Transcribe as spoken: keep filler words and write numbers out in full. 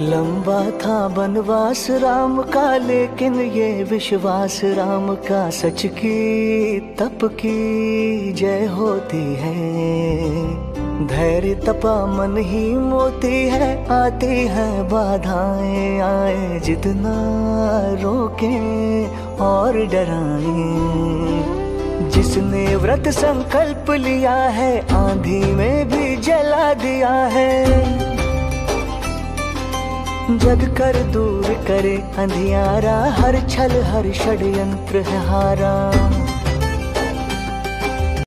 लंबा था बनवास राम का, लेकिन ये विश्वास राम का, सच की तप की जय होती है। धैर्य तपा मन ही मोती है, आती है बाधाएं आए, जितना रोके और डराएं। जिसने व्रत संकल्प लिया है, आंधी में भी जला दिया है। जग कर दूर करे अंधियारा, हर छल हर षड्यंत्र है हारा।